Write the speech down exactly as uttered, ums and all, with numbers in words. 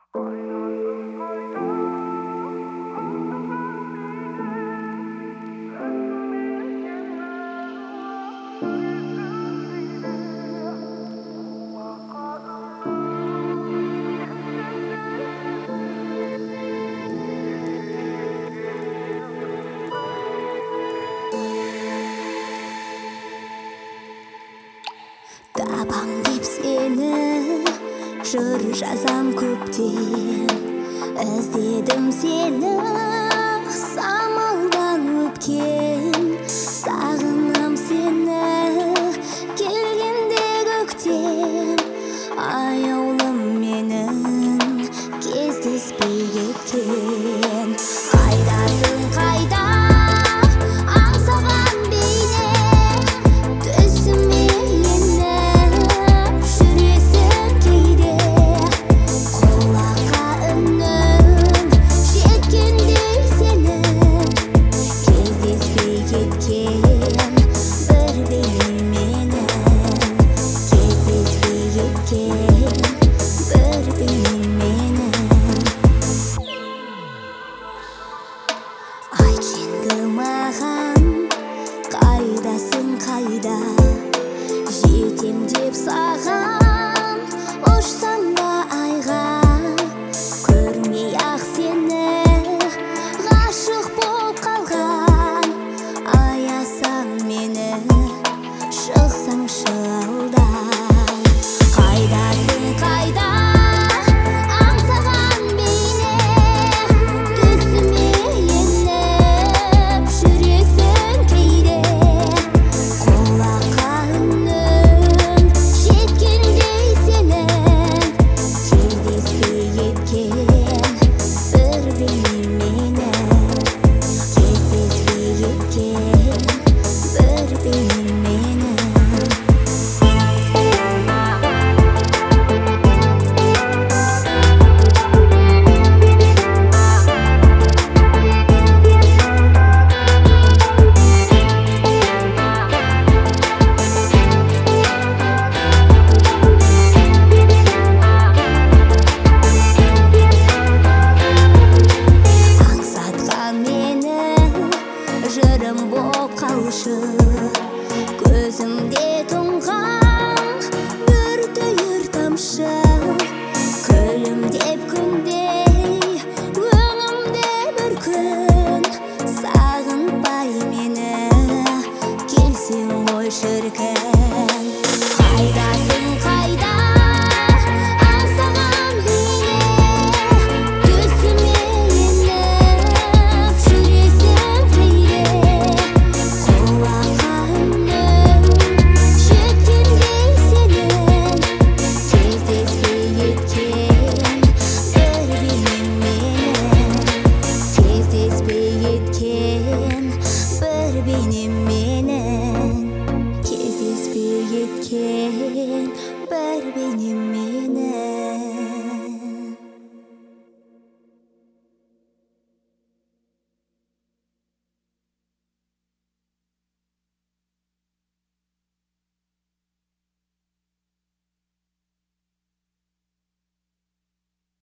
Табам деп сені жыр жазам көптен, іздедім сені самалдан өткен. Сағынам сені келгенде көктен, аяулым менің кездеспей кеткен. Қайдасың қайда аңсаған бейне, түсіме еніп жүресің кейде. Құлаққа үнім жеткендей сенің, кездеспей кеткен бір бейнеменің, кездеспей кеткен бір бейнеменің. Айт енді маған, қайдасың қайда, жетем деп саған ұшсам да айға. Көрмей-ақ сені ғашық болып қалған, аясаң мені шықсаңшы алдан. Қайдасың қайда аңсаған бейне, түсіме еніп жүресің кейде. Құлаққа үнім жеткендей сенің, кездеспей кеткен бір бейнеменің, кездеспей кеткен бір бейнеменің. Аңсатқан мені жырым боп қалшы, көзімде тұнған бір түйір тамшы. Күлімдеп күндей өңімде бір күн, сағынбай мені келсең ғой шіркін. Қайдасың қайда аңсаған бейне, түсіме еніп жүресің кейде. Құлаққа үнім жеткендей сенің, кездеспей кеткен бір бейнеменің, кездеспей кеткен бір бейнеменің, кездеспей кеткен бір бейнеменің.